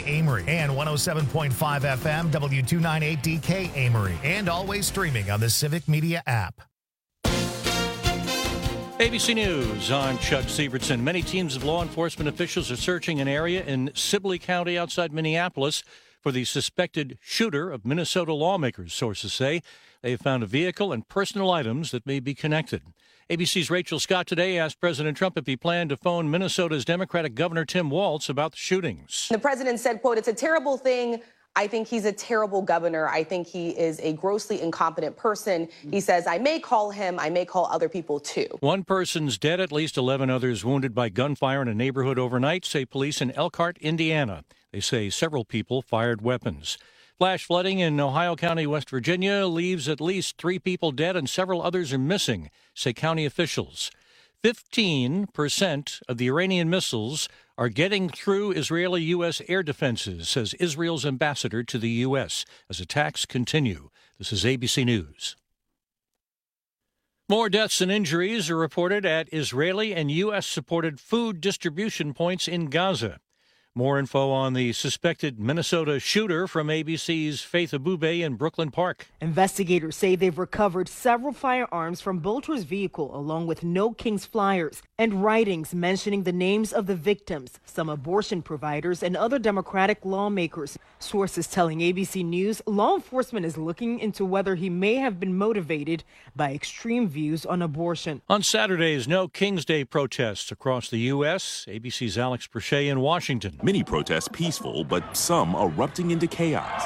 Amory, and 107.5 FM W298DK Amory, and always streaming on the Civic Media app. ABC News, I'm Chuck Sievertson. Many teams of law enforcement officials are searching an area in Sibley County outside Minneapolis for the suspected shooter of Minnesota lawmakers, sources say. They have found a vehicle and personal items that may be connected. ABC's Rachel Scott today asked President Trump if he planned to phone Minnesota's Democratic Governor Tim Walz about the shootings. The president said, quote, "It's a terrible thing. I think he's a terrible governor. I think he is a grossly incompetent person." He says, "I may call him. I may call other people, too." One person's dead, at least 11 others wounded by gunfire in a neighborhood overnight, say police in Elkhart, Indiana. They say several people fired weapons. Flash flooding in Ohio County, West Virginia, leaves at least 3 people dead and several others are missing, say county officials. 15% of the Iranian missiles are getting through Israeli-U.S. air defenses, says Israel's ambassador to the U.S., as attacks continue. This is ABC News. More deaths and injuries are reported at Israeli and U.S.-supported food distribution points in Gaza. More info on the suspected Minnesota shooter from ABC's Faith Abube in Brooklyn Park. Investigators say they've recovered several firearms from Bolter's vehicle, along with No Kings flyers and writings mentioning the names of the victims, some abortion providers, and other Democratic lawmakers. Sources telling ABC News law enforcement is looking into whether he may have been motivated by extreme views on abortion. On Saturday's No Kings Day protests across the U.S., ABC's Alex Perche in Washington. Many protests peaceful, but some erupting into chaos.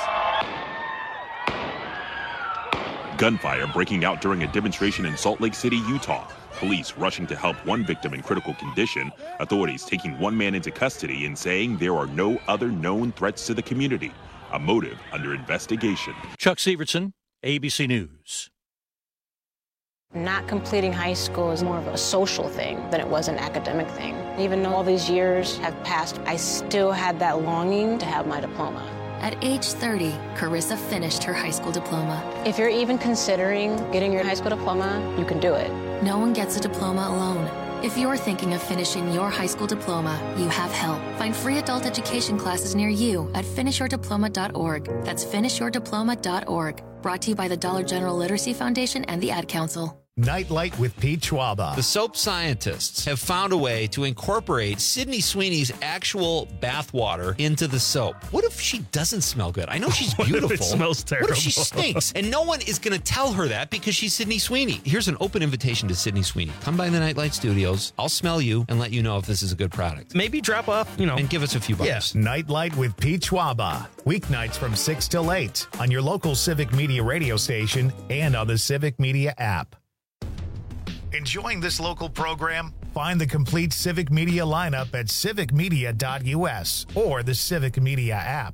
Gunfire breaking out during a demonstration in Salt Lake City, Utah. Police rushing to help one victim in critical condition. Authorities taking one man into custody and saying there are no other known threats to the community. A motive under investigation. Chuck Sievertson, ABC News. Not completing high school is more of a social thing than it was an academic thing. Even though all these years have passed, I still had that longing to have my diploma. At age 30, Carissa finished her high school diploma. If you're even considering getting your high school diploma, you can do it. No one gets a diploma alone. If you're thinking of finishing your high school diploma, you have help. Find free adult education classes near you at finishyourdiploma.org. That's finishyourdiploma.org. Brought to you by the Dollar General Literacy Foundation and the Ad Council. Nightlight with Pete Schwaba. The soap scientists have found a way to incorporate Sydney Sweeney's actual bathwater into the soap. What if she doesn't smell good? I know she's beautiful. What if it smells terrible? What if she stinks? And no one is going to tell her that because she's Sydney Sweeney. Here's an open invitation to Sydney Sweeney. Come by the Nightlight Studios. I'll smell you and let you know if this is a good product. Maybe drop off, and give us a few bucks. Yes, Nightlight with Pete Schwaba. Weeknights from 6 till 8 on your local Civic Media radio station and on the Civic Media app. Enjoying this local program? Find the complete Civic Media lineup at civicmedia.us or the Civic Media app.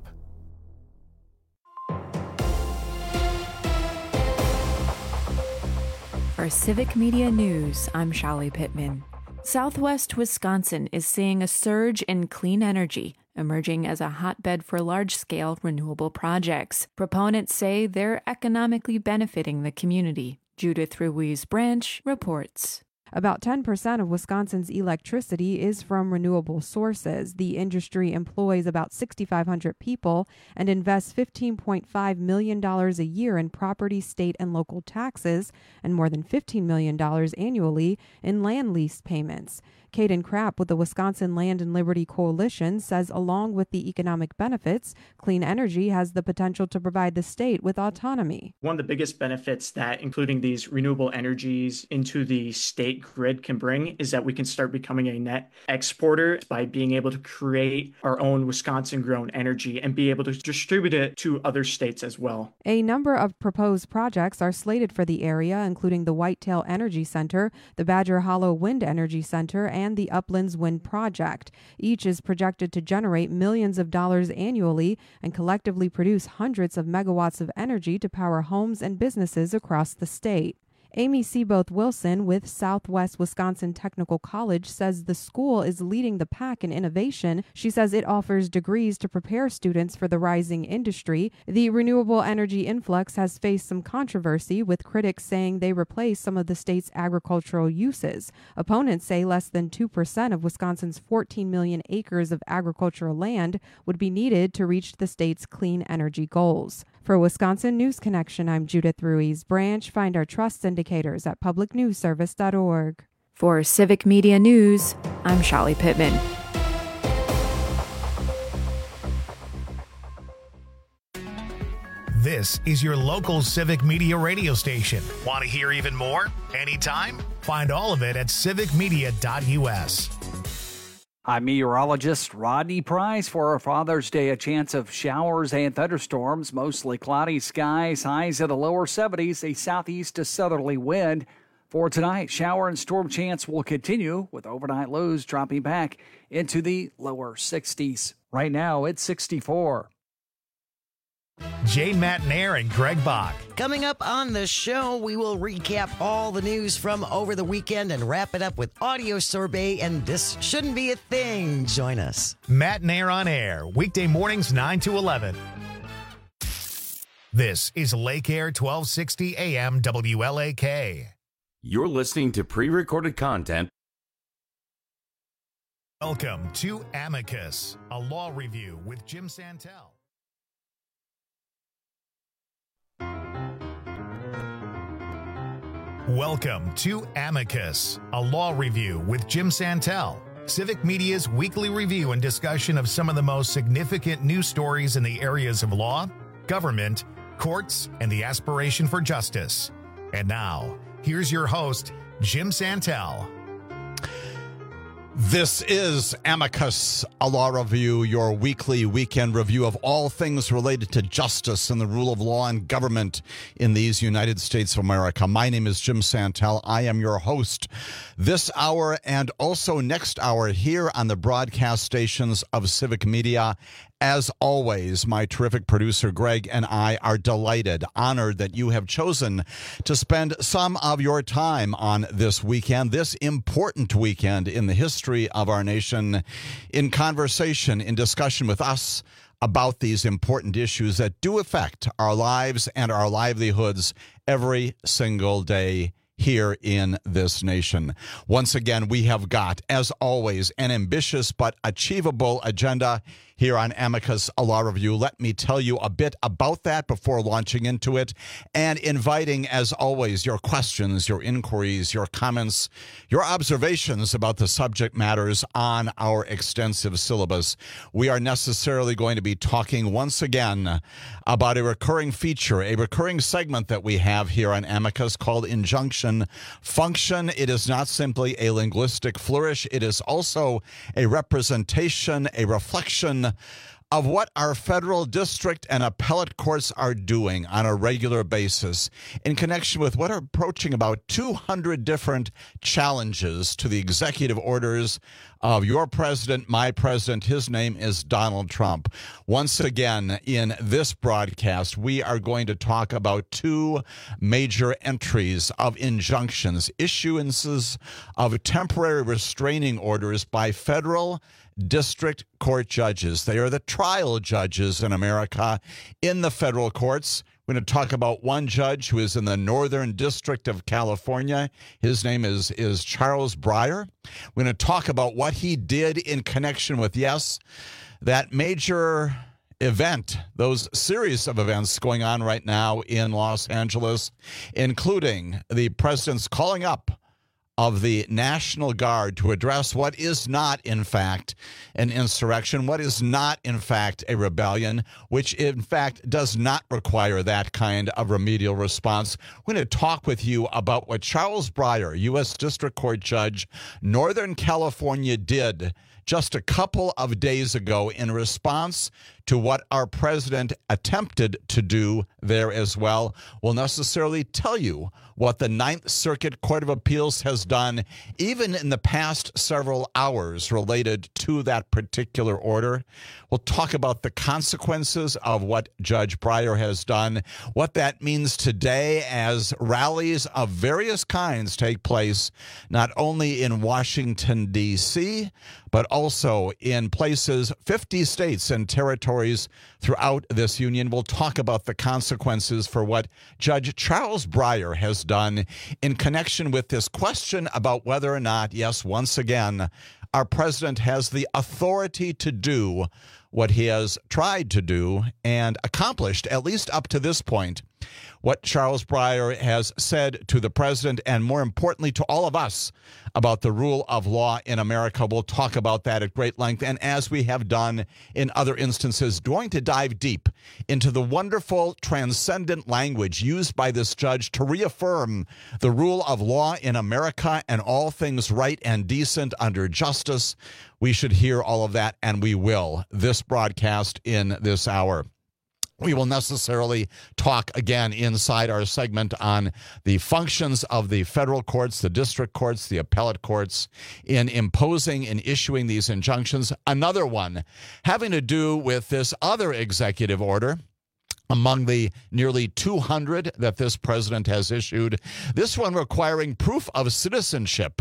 For Civic Media News, I'm Shali Pittman. Southwest Wisconsin is seeing a surge in clean energy, emerging as a hotbed for large-scale renewable projects. Proponents say they're economically benefiting the community. Judith Ruiz-Branch reports. About 10% of Wisconsin's electricity is from renewable sources. The industry employs about 6,500 people and invests $15.5 million a year in property, state, and local taxes, and more than $15 million annually in land lease payments. Caden Krapp with the Wisconsin Land and Liberty Coalition says along with the economic benefits, clean energy has the potential to provide the state with autonomy. One of the biggest benefits that including these renewable energies into the state grid can bring is that we can start becoming a net exporter by being able to create our own Wisconsin-grown energy and be able to distribute it to other states as well. A number of proposed projects are slated for the area, including the Whitetail Energy Center, the Badger Hollow Wind Energy Center, and the Uplands Wind Project. Each is projected to generate millions of dollars annually and collectively produce hundreds of megawatts of energy to power homes and businesses across the state. Amy Seaboth Wilson with Southwest Wisconsin Technical College says the school is leading the pack in innovation. She says it offers degrees to prepare students for the rising industry. The renewable energy influx has faced some controversy, with critics saying they replace some of the state's agricultural uses. Opponents say less than 2% of Wisconsin's 14 million acres of agricultural land would be needed to reach the state's clean energy goals. For Wisconsin News Connection, I'm Judith Ruiz Branch. Find our trust indicators at publicnewsservice.org. For Civic Media News, I'm Shali Pittman. This is your local Civic Media radio station. Want to hear even more? Anytime? Find all of it at civicmedia.us. I'm meteorologist Rodney Price. For our Father's Day, a chance of showers and thunderstorms, mostly cloudy skies, highs in the lower 70s, a southeast to southerly wind. For tonight, shower and storm chance will continue, with overnight lows dropping back into the lower 60s. Right now, it's 64. Jane Matnair and Greg Bach. Coming up on the show, we will recap all the news from over the weekend and wrap it up with audio sorbet, and this shouldn't be a thing. Join us. Matnair on air, weekday mornings 9 to 11. This is Lake Air 1260 AM WLAK. You're listening to pre-recorded content. Welcome to Amicus, a law review with Jim Santel. Welcome to Amicus, a law review with Jim Santel, Civic Media's weekly review and discussion of some of the most significant news stories in the areas of law, government, courts, and the aspiration for justice. And now, here's your host, Jim Santel. This is Amicus, a law review, your weekly weekend review of all things related to justice and the rule of law and government in these United States of America. My name is Jim Santel. I am your host this hour and also next hour here on the broadcast stations of Civic Media. As always, my terrific producer, Greg, and I are delighted, honored that you have chosen to spend some of your time on this weekend, this important weekend in the history of our nation, in conversation, in discussion with us about these important issues that do affect our lives and our livelihoods every single day here in this nation. Once again, we have got, as always, an ambitious but achievable agenda here on Amicus, a law review. Let me tell you a bit about that before launching into it and inviting, as always, your questions, your inquiries, your comments, your observations about the subject matters on our extensive syllabus. We are necessarily going to be talking once again about a recurring feature, a recurring segment that we have here on Amicus called Injunction Function. It is not simply a linguistic flourish. It is also a representation, a reflection of what our federal district and appellate courts are doing on a regular basis in connection with what are approaching about 200 different challenges to the executive orders of your president, my president. His name is Donald Trump. Once again, in this broadcast, we are going to talk about two major entries of injunctions, issuances of temporary restraining orders by federal district court judges. They are the trial judges in America in the federal courts. We're going to talk about one judge who is in the Northern District of California. His name is Charles Breyer. We're going to talk about what he did in connection with, yes, that major event, those series of events going on right now in Los Angeles, including the president's calling up of the National Guard to address what is not, in fact, an insurrection, what is not, in fact, a rebellion, which, in fact, does not require that kind of remedial response. We're going to talk with you about what Charles Breyer, U.S. District Court Judge, Northern California, did just a couple of days ago in response to what our president attempted to do there as well. We'll necessarily tell you what the Ninth Circuit Court of Appeals has done, even in the past several hours related to that particular order. We'll talk about the consequences of what Judge Breyer has done, what that means today as rallies of various kinds take place, not only in Washington, D.C., but also in places, 50 states and territories throughout this union. We'll talk about the consequences for what Judge Charles Breyer has done in connection with this question about whether or not, yes, once again, our president has the authority to do what he has tried to do and accomplished, at least up to this point. What Charles Breyer has said to the president, and more importantly to all of us, about the rule of law in America. We'll talk about that at great length, and as we have done in other instances, going to dive deep into the wonderful transcendent language used by this judge to reaffirm the rule of law in America and all things right and decent under justice. We should hear all of that, and we will, this broadcast in this hour. We will necessarily talk again inside our segment on the functions of the federal courts, the district courts, the appellate courts in imposing and issuing these injunctions. Another one having to do with this other executive order. Among the nearly 200 that this president has issued, this one requiring proof of citizenship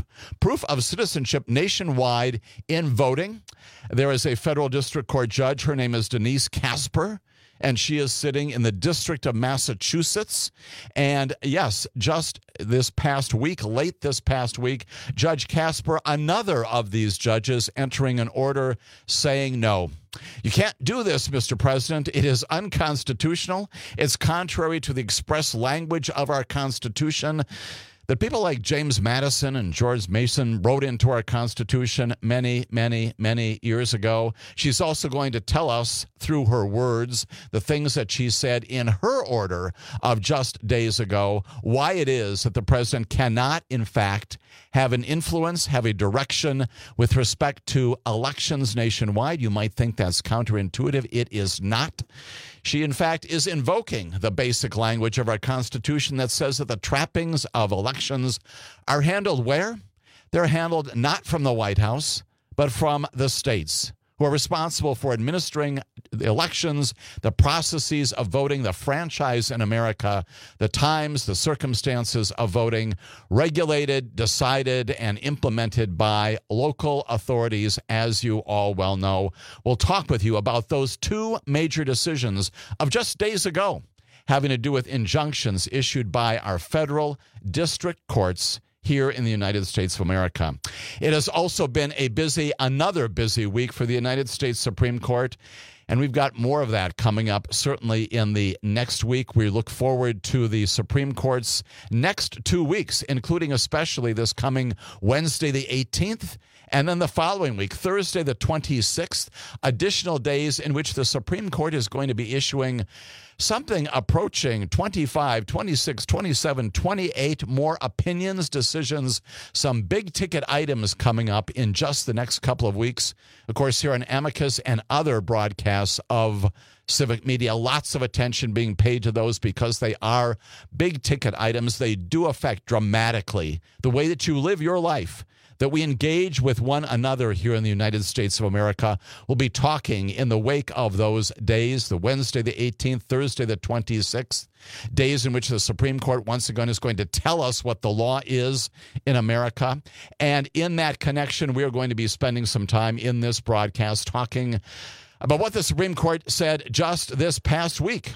nationwide in voting. There is a federal district court judge. Her name is Denise Casper, and she is sitting in the District of Massachusetts. And yes, just this past week, late this past week, Judge Casper, another of these judges, entering an order saying no. You can't do this, Mr. President. It is unconstitutional. It's contrary to the express language of our Constitution that people like James Madison and George Mason wrote into our Constitution many, many, many years ago. She's also going to tell us through her words, the things that she said in her order of just days ago, why it is that the president cannot, in fact, have an influence, have a direction with respect to elections nationwide. You might think that's counterintuitive. It is not. She, in fact, is invoking the basic language of our Constitution that says that the trappings of elections are handled where? They're handled not from the White House, but from the states, who are responsible for administering the elections, the processes of voting, the franchise in America, the times, the circumstances of voting, regulated, decided, and implemented by local authorities, as you all well know. We'll talk with you about those two major decisions of just days ago, having to do with injunctions issued by our federal district courts here in the United States of America. It has also been another busy week for the United States Supreme Court, and we've got more of that coming up certainly in the next week. We look forward to the Supreme Court's next 2 weeks, including especially this coming Wednesday the 18th, and then the following week, Thursday the 26th, additional days in which the Supreme Court is going to be issuing something approaching 25, 26, 27, 28 more opinions, decisions, some big-ticket items coming up in just the next couple of weeks. Of course, here on Amicus and other broadcasts of Civic Media, lots of attention being paid to those because they are big-ticket items. They do affect dramatically the way that you live your life, that we engage with one another here in the United States of America. We'll be talking in the wake of those days, the Wednesday the 18th, Thursday the 26th, days in which the Supreme Court once again is going to tell us what the law is in America. And in that connection, we are going to be spending some time in this broadcast talking about what the Supreme Court said just this past week.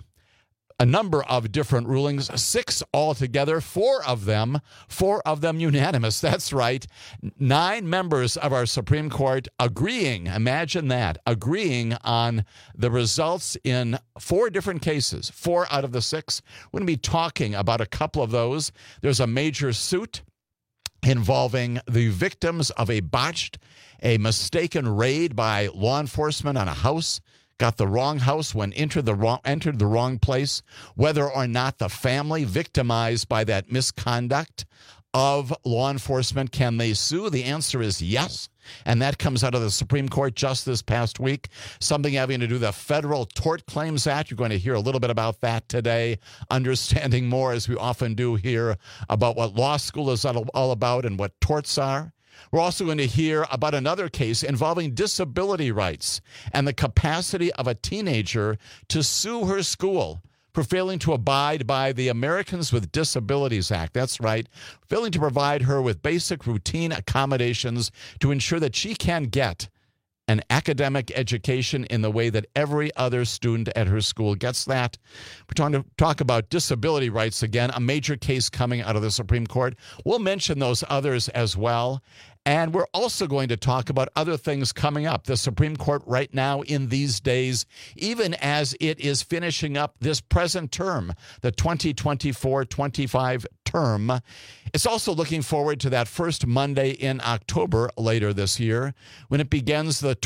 A number of different rulings, 6 altogether, 4 of them unanimous. That's right. 9 members of our Supreme Court agreeing, imagine that, agreeing on the results in 4 different cases, 4 out of the 6. We're going to be talking about a couple of those. There's a major suit involving the victims of a mistaken raid by law enforcement on a house. Got the wrong house when entered the wrong place, whether or not the family victimized by that misconduct of law enforcement. Can they sue? The answer is yes. And that comes out of the Supreme Court just this past week. Something having to do with the Federal Tort Claims Act. You're going to hear a little bit about that today, understanding more, as we often do here, about what law school is all about and what torts are. We're also going to hear about another case involving disability rights and the capacity of a teenager to sue her school for failing to abide by the Americans with Disabilities Act. That's right, failing to provide her with basic routine accommodations to ensure that she can get an academic education in the way that every other student at her school gets that. We're trying to talk about disability rights again, a major case coming out of the Supreme Court. We'll mention those others as well. And we're also going to talk about other things coming up. The Supreme Court right now in these days, even as it is finishing up this present term, the 2024-25 term, it's also looking forward to that first Monday in October later this year when it begins the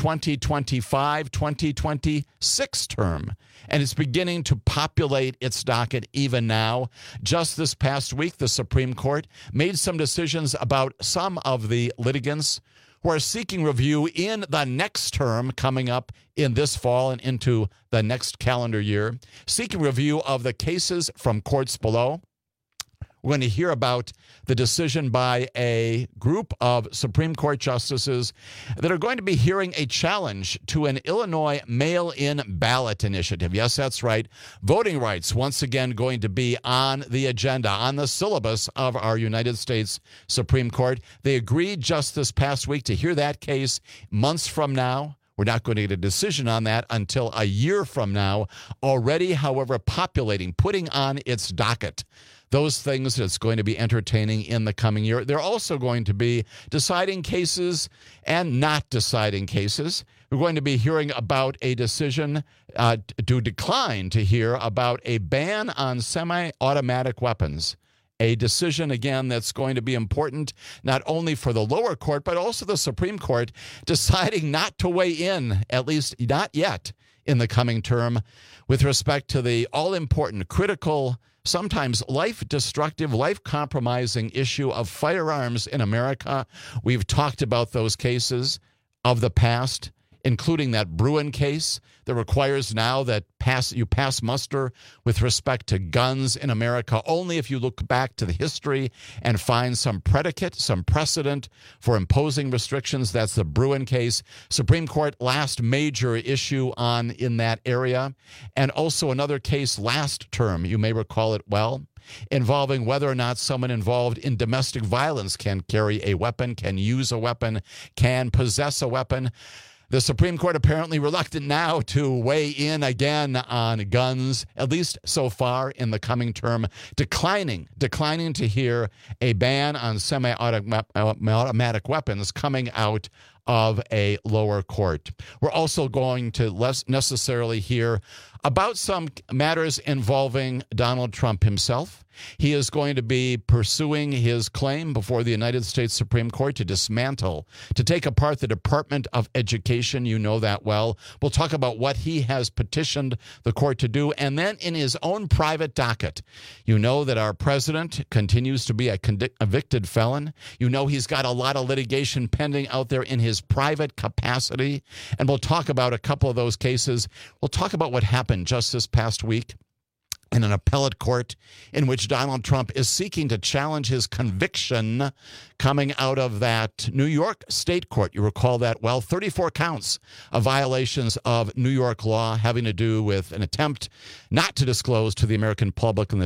2025-2026 term. And it's beginning to populate its docket even now. Just this past week, the Supreme Court made some decisions about some of the litigants who are seeking review in the next term coming up in this fall and into the next calendar year, seeking review of the cases from courts below. We're going to hear about the decision by a group of Supreme Court justices that are going to be hearing a challenge to an Illinois mail-in ballot initiative. Yes, that's right. Voting rights once again going to be on the agenda, on the syllabus of our United States Supreme Court. They agreed just this past week to hear that case months from now. We're not going to get a decision on that until a year from now. Already, however, populating, putting on its docket those things that's going to be entertaining in the coming year. They're also going to be deciding cases and not deciding cases. We're going to be hearing about a decision to decline to hear about a ban on semi-automatic weapons. A decision, again, that's going to be important not only for the lower court, but also the Supreme Court deciding not to weigh in, at least not yet, in the coming term with respect to the all-important, critical, sometimes life-destructive, life-compromising issue of firearms in America. We've talked about those cases of the past, including that Bruen case that requires now that you pass muster with respect to guns in America only if you look back to the history and find some predicate, some precedent for imposing restrictions. That's the Bruen case. Supreme Court last major issue in that area. And also another case last term, you may recall it well, involving whether or not someone involved in domestic violence can carry a weapon, can use a weapon, can possess a weapon. The Supreme Court apparently reluctant now to weigh in again on guns, at least so far in the coming term, declining to hear a ban on semi-automatic weapons coming out of a lower court. We're also going to less necessarily hear about some matters involving Donald Trump himself. He is going to be pursuing his claim before the United States Supreme Court to dismantle, to take apart the Department of Education. You know that well. We'll talk about what he has petitioned the court to do. And then in his own private docket, you know that our president continues to be a convicted felon. You know he's got a lot of litigation pending out there in his private capacity. And we'll talk about a couple of those cases. We'll talk about what happened just this past week in an appellate court in which Donald Trump is seeking to challenge his conviction coming out of that New York state court. You recall that well, 34 counts of violations of New York law having to do with an attempt not to disclose to the American public in the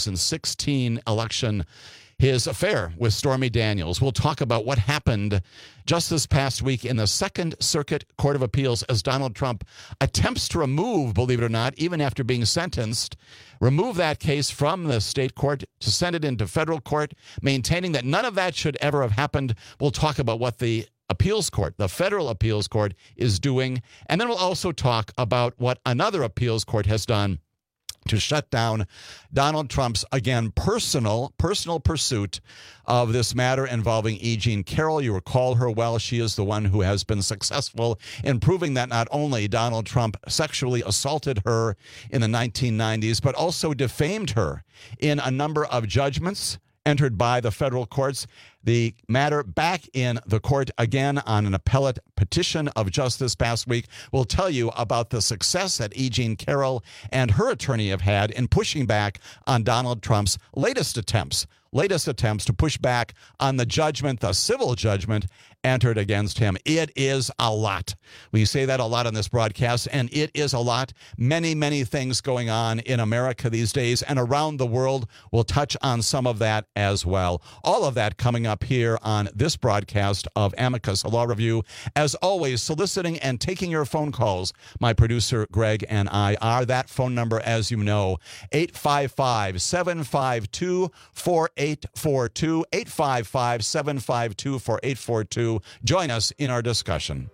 2016 election his affair with Stormy Daniels. We'll talk about what happened just this past week in the Second Circuit Court of Appeals as Donald Trump attempts to remove, believe it or not, even after being sentenced, remove that case from the state court to send it into federal court, maintaining that none of that should ever have happened. We'll talk about what the appeals court, the federal appeals court, is doing. And then we'll also talk about what another appeals court has done to shut down Donald Trump's, again, personal pursuit of this matter involving E. Jean Carroll. You recall her well. She is the one who has been successful in proving that not only Donald Trump sexually assaulted her in the 1990s, but also defamed her in a number of judgments entered by the federal courts. The matter back in the court again on an appellate petition of just this past week. We'll tell you about the success that E. Jean Carroll and her attorney have had in pushing back on Donald Trump's latest attempts to push back on the judgment, the civil judgment entered against him. It is a lot. We say that a lot on this broadcast, and it is a lot. Many, many things going on in America these days and around the world. We'll touch on some of that as well. All of that coming up here on this broadcast of Amicus, a law review. As always, soliciting and taking your phone calls. My producer, Greg, and I are that phone number, as you know, 855-752-4842, 855-752-4842. Join us in our discussion.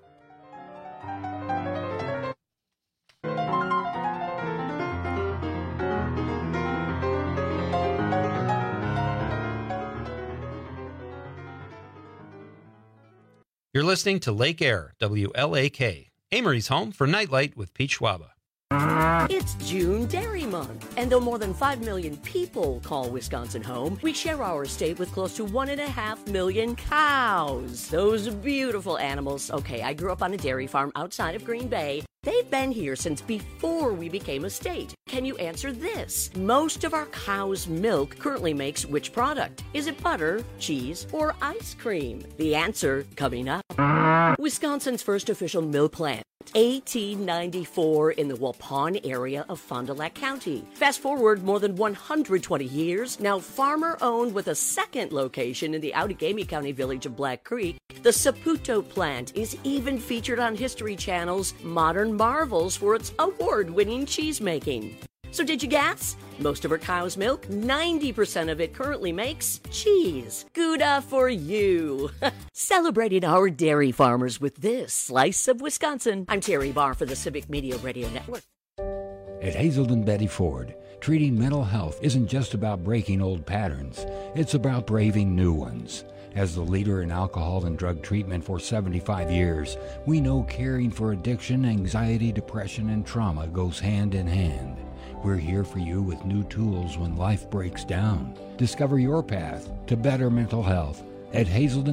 You're listening to Lake Air, WLAK, Amory's home for Nightlight with Pete Schwaba. It's June Dairy Month, and though more than 5 million people call Wisconsin home, we share our state with close to 1.5 million cows. Those beautiful animals. Okay, I grew up on a dairy farm outside of Green Bay. They've been here since before we became a state. Can you answer this? Most of our cow's milk currently makes which product? Is it butter, cheese, or ice cream? The answer coming up. Wisconsin's first official milk plant. 1894 in the Waupun area of Fond du Lac County. Fast forward more than 120 years, now farmer-owned with a second location in the Outagamie County village of Black Creek. The Saputo plant is even featured on History Channel's Modern Marvels for its award-winning cheese making. So did you guess? Most of our cow's milk, 90% of it currently makes cheese. Gouda for you. Celebrating our dairy farmers with this slice of Wisconsin. I'm Terry Barr for the Civic Media Radio Network. At Hazelden Betty Ford, treating mental health isn't just about breaking old patterns. It's about braving new ones. As the leader in alcohol and drug treatment for 75 years, we know caring for addiction, anxiety, depression, and trauma goes hand in hand. We're here for you with new tools when life breaks down. Discover your path to better mental health at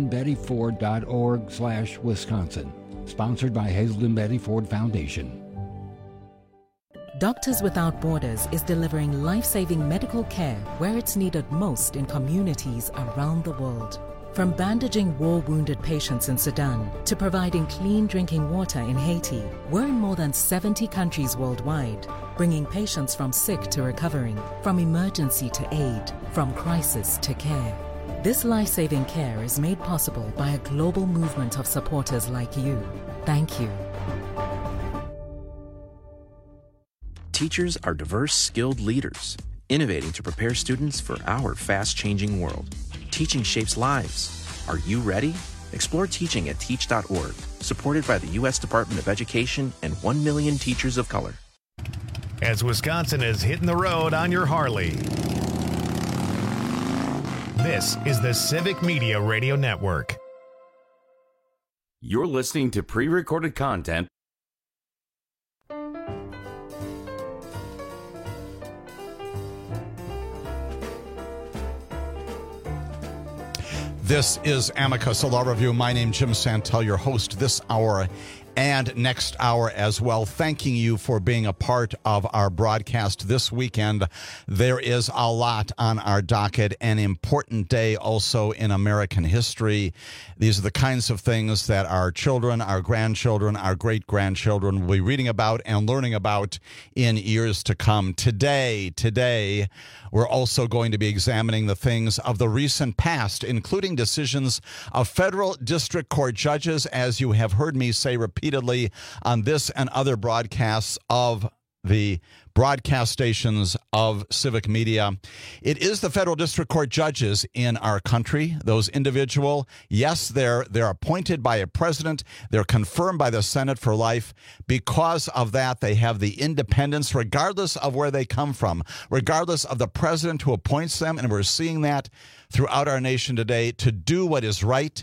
hazeldenbettyford.org/Wisconsin. Sponsored by Hazelden Betty Ford Foundation. Doctors Without Borders is delivering life-saving medical care where it's needed most in communities around the world. From bandaging war-wounded patients in Sudan to providing clean drinking water in Haiti, we're in more than 70 countries worldwide, bringing patients from sick to recovering, from emergency to aid, from crisis to care. This life-saving care is made possible by a global movement of supporters like you. Thank you. Teachers are diverse, skilled leaders, innovating to prepare students for our fast-changing world. Teaching shapes lives. Are you ready? Explore teaching at teach.org, supported by the U.S. Department of Education and 1 million teachers of color. As Wisconsin is hitting the road on your Harley. This is the Civic Media Radio Network. You're listening to pre-recorded content. This is Amicus, a law review. My name is Jim Santel, your host this hour and next hour as well. Thanking you for being a part of our broadcast this weekend. There is a lot on our docket, an important day also in American history. These are the kinds of things that our children, our grandchildren, our great-grandchildren will be reading about and learning about in years to come. Today, we're also going to be examining the things of the recent past, including decisions of federal district court judges, as you have heard me say repeatedly on this and other broadcasts of the broadcast stations of Civic Media. It is the federal district court judges in our country, those individual. Yes, they're appointed by a president. They're confirmed by the Senate for life. Because of that, they have the independence, regardless of where they come from, regardless of the president who appoints them. And we're seeing that throughout our nation today, to do what is right,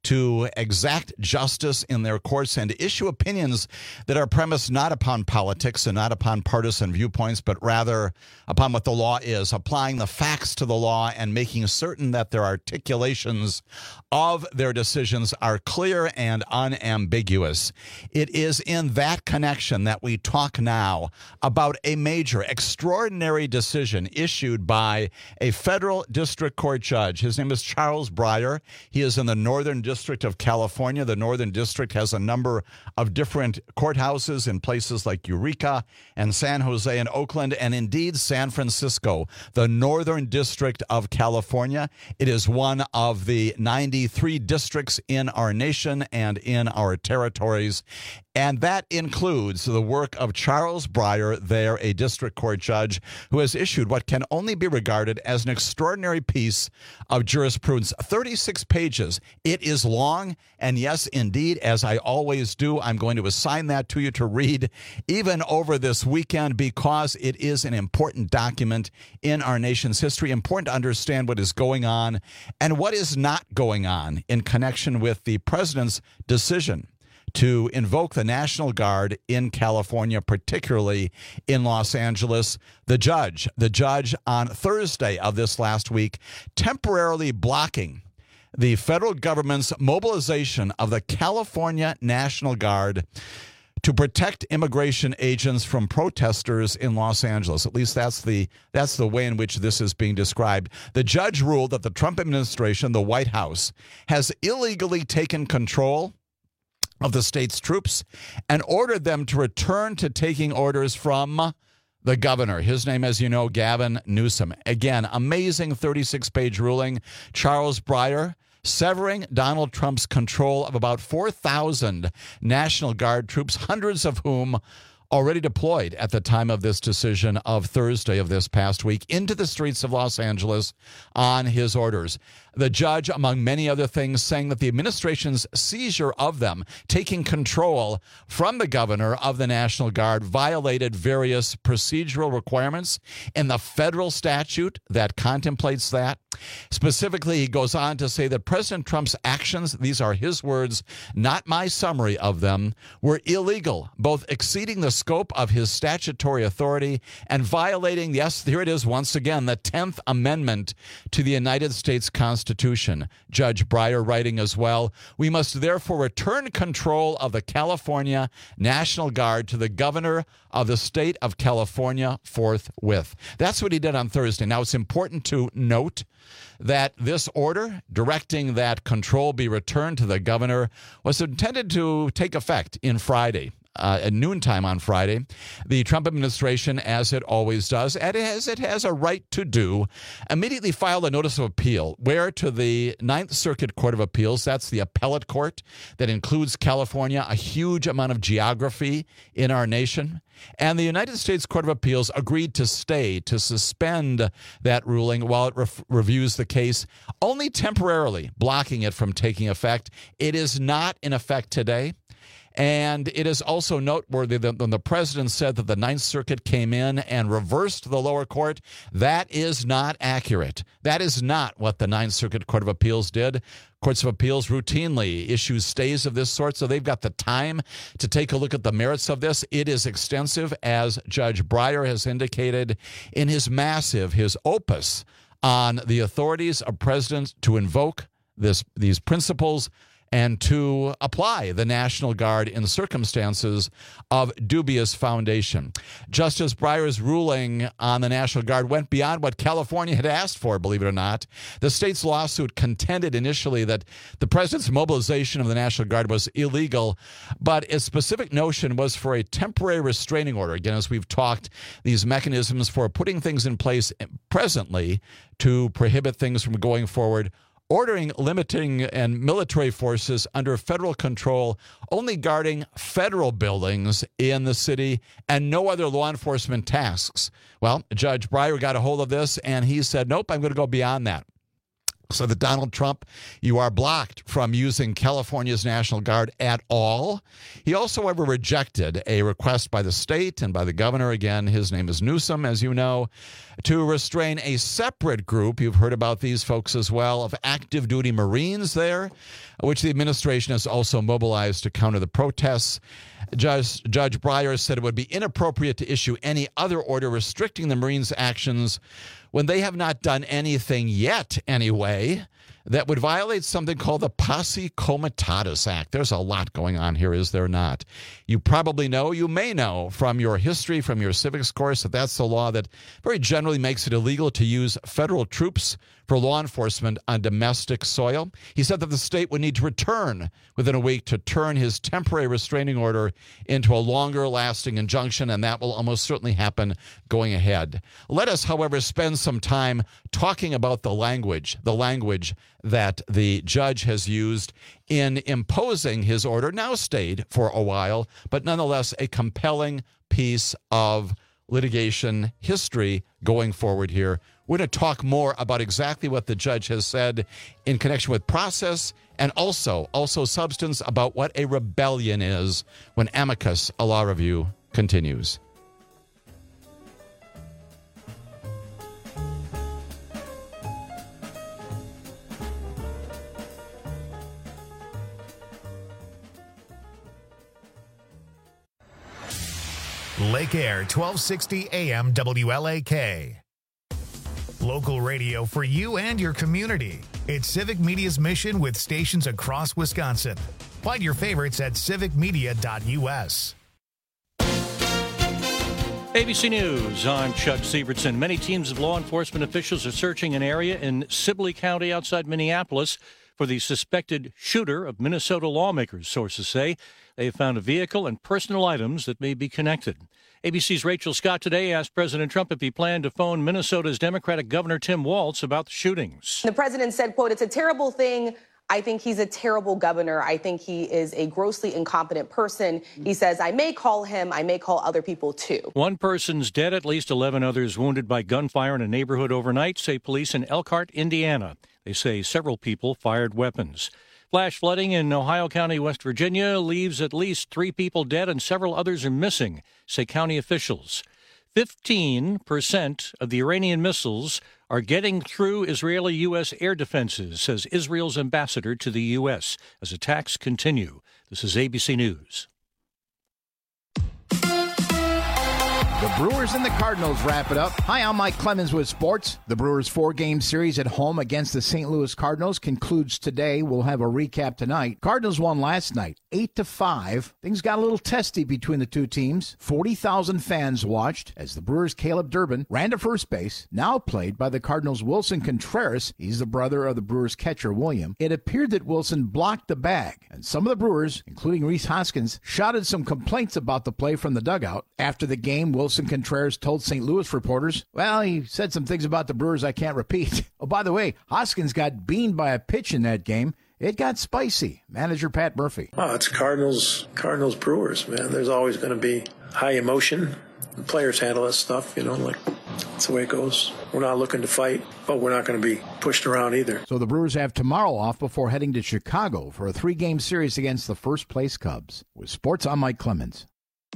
to exact justice in their courts and issue opinions that are premised not upon politics and not upon partisan viewpoints, but rather upon what the law is, applying the facts to the law and making certain that their articulations of their decisions are clear and unambiguous. It is in that connection that we talk now about a major, extraordinary decision issued by a federal district court judge. His name is Charles Breyer. He is in the Northern District of California. The Northern District has a number of different courthouses in places like Eureka and San Jose and Oakland, and indeed San Francisco, the Northern District of California. It is one of the 93 districts in our nation and in our territories. And that includes the work of Charles Breyer there, a district court judge who has issued what can only be regarded as an extraordinary piece of jurisprudence. 36 pages. It is long. And yes, indeed, as I always do, I'm going to assign that to you to read even over this weekend because it is an important document in our nation's history. Important to understand what is going on and what is not going on in connection with the president's decision to invoke the National Guard in California, particularly in Los Angeles. The judge on Thursday of this last week temporarily blocking the federal government's mobilization of the California National Guard to protect immigration agents from protesters in Los Angeles. At least that's the way in which this is being described. The judge ruled that the Trump administration, the White House, has illegally taken control of the state's troops and ordered them to return to taking orders from the governor. His name, as you know, Gavin Newsom. Again, amazing 36-page ruling. Charles Breyer severing Donald Trump's control of about 4,000 National Guard troops, hundreds of whom already deployed at the time of this decision of Thursday of this past week into the streets of Los Angeles on his orders. The judge, among many other things, saying that the administration's seizure of them, taking control from the governor of the National Guard, violated various procedural requirements in the federal statute that contemplates that. Specifically, he goes on to say that President Trump's actions, these are his words, not my summary of them, were illegal, both exceeding the scope of his statutory authority and violating, yes, here it is once again, the 10th Amendment to the United States Constitution. Judge Breyer writing as well, we must therefore return control of the California National Guard to the governor of the state of California forthwith. That's what he did on Thursday. Now, it's important to note that this order directing that control be returned to the governor was intended to take effect in Friday. At noontime on Friday. The Trump administration, as it always does, and as it has a right to do, immediately filed a notice of appeal, where to the Ninth Circuit Court of Appeals, that's the appellate court that includes California, a huge amount of geography in our nation. And the United States Court of Appeals agreed to suspend that ruling while it reviews the case, only temporarily blocking it from taking effect. It is not in effect today. And it is also noteworthy that when the president said that the Ninth Circuit came in and reversed the lower court, that is not accurate. That is not what the Ninth Circuit Court of Appeals did. Courts of Appeals routinely issue stays of this sort, so they've got the time to take a look at the merits of this. It is extensive, as Judge Breyer has indicated in his opus on the authorities of presidents to invoke these principles and to apply the National Guard in circumstances of dubious foundation. Justice Breyer's ruling on the National Guard went beyond what California had asked for, believe it or not. The state's lawsuit contended initially that the president's mobilization of the National Guard was illegal, but its specific notion was for a temporary restraining order. Again, as we've talked, these mechanisms for putting things in place presently to prohibit things from going forward, ordering, limiting, and military forces under federal control, only guarding federal buildings in the city and no other law enforcement tasks. Well, Judge Breyer got a hold of this and he said, nope, I'm going to go beyond that. So that Donald Trump, you are blocked from using California's National Guard at all. He also, however, rejected a request by the state and by the governor, again, his name is Newsom, as you know, to restrain a separate group, you've heard about these folks as well, of active duty Marines there, which the administration has also mobilized to counter the protests. Judge Breyer said it would be inappropriate to issue any other order restricting the Marines' actions when they have not done anything yet, anyway, that would violate something called the Posse Comitatus Act. There's a lot going on here, is there not? You probably know, you may know from your history, from your civics course, that that's the law that very generally makes it illegal to use federal troops for law enforcement on domestic soil. He said that the state would need to return within a week to turn his temporary restraining order into a longer-lasting injunction, and that will almost certainly happen going ahead. Let us, however, spend some time talking about the language that the judge has used in imposing his order, now stayed for a while, but nonetheless a compelling piece of litigation history going forward here. We're going to talk more about exactly what the judge has said in connection with process and also substance about what a rebellion is when Amicus, a law review, continues. Lake Air, 1260 AM WLAK. Local radio for you and your community. It's Civic Media's mission with stations across Wisconsin. Find your favorites at civicmedia.us. ABC News, I'm Chuck Sievertson. Many teams of law enforcement officials are searching an area in Sibley County outside Minneapolis for the suspected shooter of Minnesota lawmakers, sources say. They have found a vehicle and personal items that may be connected. ABC's Rachel Scott today asked President Trump if he planned to phone Minnesota's Democratic Governor Tim Walz about the shootings. The president said, quote, "It's a terrible thing. I think he's a terrible governor. I think he is a grossly incompetent person." He says, "I may call him. I may call other people, too." One person's dead, at least 11 others wounded by gunfire in a neighborhood overnight, say police in Elkhart, Indiana. They say several people fired weapons. Flash flooding in Ohio County, West Virginia, leaves at least 3 people dead and several others are missing, say county officials. 15% of the Iranian missiles are getting through Israeli-U.S. air defenses, says Israel's ambassador to the U.S. as attacks continue. This is ABC News. The Brewers and the Cardinals wrap it up. Hi, I'm Mike Clemens with sports. The Brewers' 4-game series at home against the St. Louis Cardinals concludes today. We'll have a recap tonight. Cardinals won last night, 8-5. Things got a little testy between the two teams. 40,000 fans watched as the Brewers' Caleb Durbin ran to first base, now played by the Cardinals' Wilson Contreras. He's the brother of the Brewers' catcher, William. It appeared that Wilson blocked the bag, and some of the Brewers, including Rhys Hoskins, shouted some complaints about the play from the dugout. After the game, Wilson Contreras told St. Louis reporters, well, he said some things about the Brewers I can't repeat. Oh, by the way, Hoskins got beamed by a pitch in that game. It got spicy. Manager Pat Murphy. Oh, it's Cardinals Brewers, man. There's always going to be high emotion. The players handle that stuff, like that's the way it goes. We're not looking to fight, but we're not going to be pushed around either. So the Brewers have tomorrow off before heading to Chicago for a 3-game series against the first-place Cubs. With sports, I'm Mike Clemens.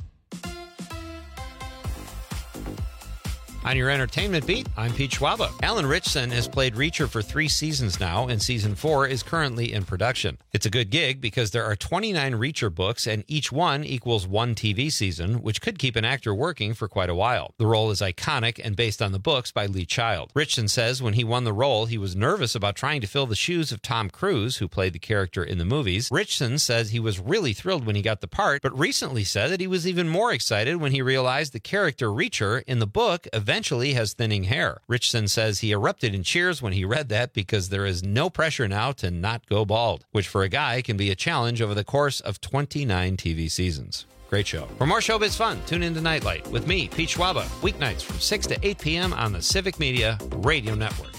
On your entertainment beat, I'm Pete Schwaba. Alan Ritchson has played Reacher for 3 seasons now, and season 4 is currently in production. It's a good gig because there are 29 Reacher books, and each one equals 1 TV season, which could keep an actor working for quite a while. The role is iconic and based on the books by Lee Child. Ritchson says when he won the role, he was nervous about trying to fill the shoes of Tom Cruise, who played the character in the movies. Ritchson says he was really thrilled when he got the part, but recently said that he was even more excited when he realized the character Reacher in the book eventually has thinning hair. Ritchson says he erupted in cheers when he read that because there is no pressure now to not go bald, which for a guy can be a challenge over the course of 29 TV seasons. Great show. For more showbiz fun, tune in to Nightlight with me, Pete Schwaba, weeknights from 6 to 8 p.m. on the Civic Media Radio Network.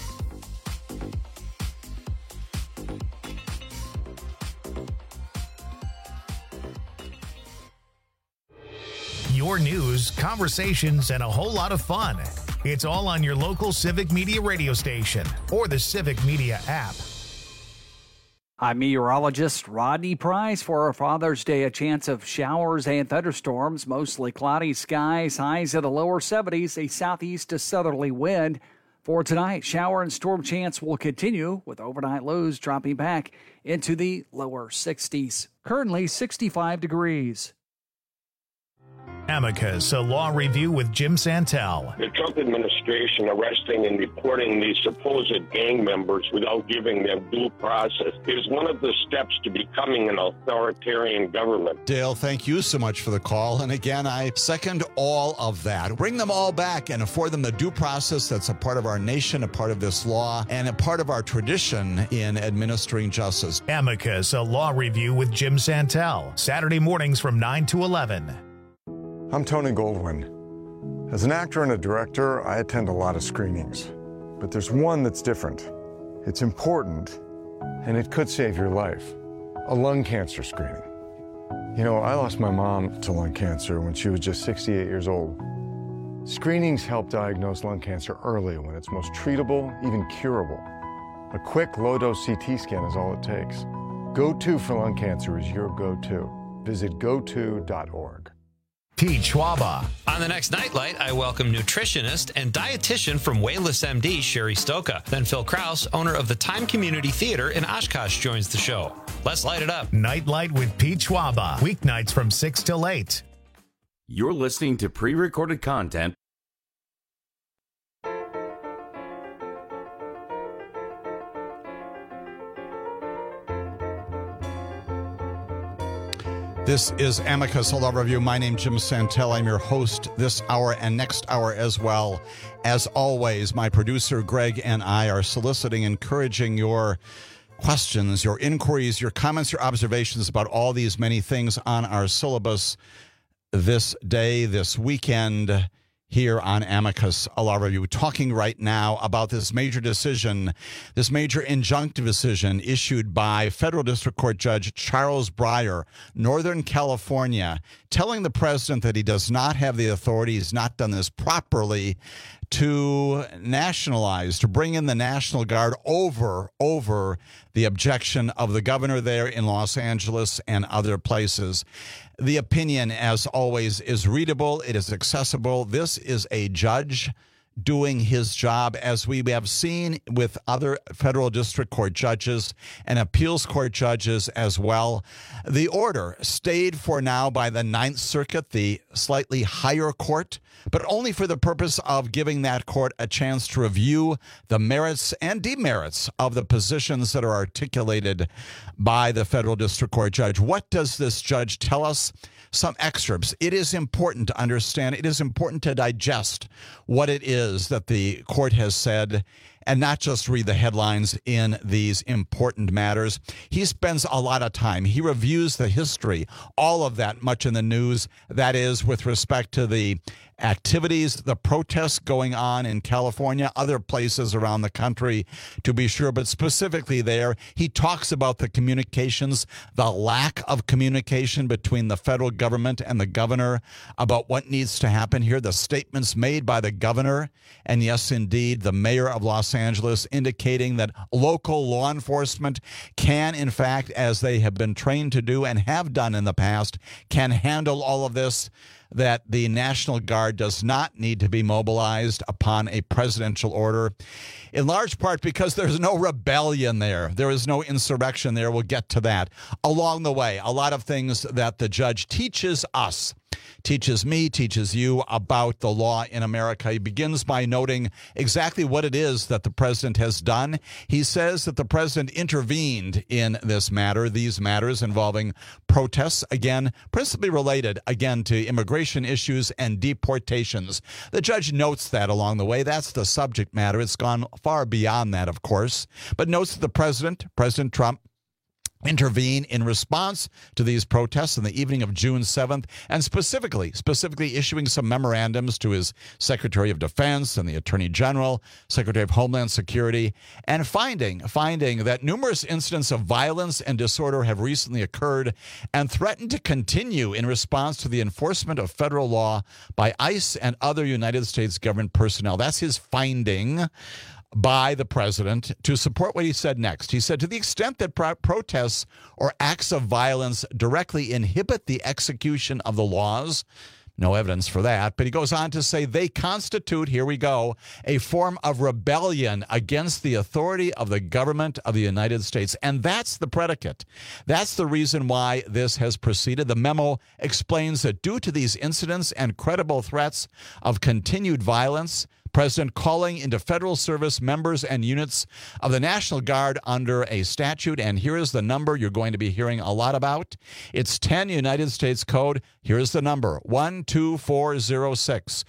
Your news, conversations, and a whole lot of fun. It's all on your local Civic Media radio station or the Civic Media app. I'm meteorologist Rodney Price. For our Father's Day, a chance of showers and thunderstorms, mostly cloudy skies, highs in the lower 70s, a southeast to southerly wind. For tonight, shower and storm chance will continue, with overnight lows dropping back into the lower 60s. Currently 65 degrees. Amicus, a law review with Jim Santel. The Trump administration arresting and deporting these supposed gang members without giving them due process is one of the steps to becoming an authoritarian government. Dale, thank you so much for the call. And again, I second all of that. Bring them all back and afford them the due process that's a part of our nation, a part of this law, and a part of our tradition in administering justice. Amicus, a law review with Jim Santel. Saturday mornings from 9 to 11. I'm Tony Goldwyn. As an actor and a director, I attend a lot of screenings. But there's one that's different. It's important, and it could save your life. A lung cancer screening. You know, I lost my mom to lung cancer when she was just 68 years old. Screenings help diagnose lung cancer early when it's most treatable, even curable. A quick, low-dose CT scan is all it takes. Go-To for lung cancer is your go-to. Visit goto.org. Pete Schwaba. On the next Nightlight, I welcome nutritionist and dietitian from Wayless MD, Sherry Stoka. Then Phil Krause, owner of the Time Community Theater in Oshkosh, joins the show. Let's light it up. Nightlight with Pete Schwaba. Weeknights from 6 till 8. You're listening to pre-recorded content. This is Amicus, a law review. My name's Jim Santel. I'm your host this hour and next hour as well. As always, my producer Greg and I are soliciting, encouraging your questions, your inquiries, your comments, your observations about all these many things on our syllabus this day, this weekend, here on Amicus, a law review, talking right now about this major decision, this major injunctive decision issued by Federal District Court Judge Charles Breyer, Northern California, telling the president that he does not have the authority, he's not done this properly, to nationalize, to bring in the National Guard over the objection of the governor there in Los Angeles and other places. The opinion, as always, is readable. It is accessible. This is a judge doing his job, as we have seen with other federal district court judges and appeals court judges as well. The order stayed for now by the Ninth Circuit, the slightly higher court, but only for the purpose of giving that court a chance to review the merits and demerits of the positions that are articulated by the federal district court judge. What does this judge tell us? Some excerpts. It is important to understand. It is important to digest what it is that the court has said and not just read the headlines in these important matters. He spends a lot of time. He reviews the history, all of that much in the news, that is with respect to the activities, the protests going on in California, other places around the country, to be sure, but specifically there, he talks about the communications, the lack of communication between the federal government and the governor about what needs to happen here, the statements made by the governor, and yes, indeed, the mayor of Los Angeles indicating that local law enforcement can, in fact, as they have been trained to do and have done in the past, can handle all of this, that the National Guard does not need to be mobilized upon a presidential order, in large part because there's no rebellion there. There is no insurrection there. We'll get to that. Along the way, a lot of things that the judge teaches us, teaches me, teaches you about the law in America. He begins by noting exactly what it is that the president has done. He says that the president intervened in this matter, these matters involving protests, again, principally related, again, to immigration issues and deportations. The judge notes that along the way. That's the subject matter. It's gone far beyond that, of course, but notes that the president, President Trump, intervene in response to these protests in the evening of June 7th, and specifically issuing some memorandums to his Secretary of Defense and the Attorney General, Secretary of Homeland Security, and finding that numerous incidents of violence and disorder have recently occurred and threaten to continue in response to the enforcement of federal law by ICE and other United States government personnel. That's his finding by the president. To support what he said next, he said, to the extent that protests or acts of violence directly inhibit the execution of the laws, no evidence for that, but he goes on to say they constitute, here we go, a form of rebellion against the authority of the government of the United States. And that's the predicate. That's the reason why this has proceeded. The memo explains that due to these incidents and credible threats of continued violence, President calling into federal service members and units of the National Guard under a statute, and here is the number you're going to be hearing a lot about. It's 10 United States Code. Here's the number, 12406.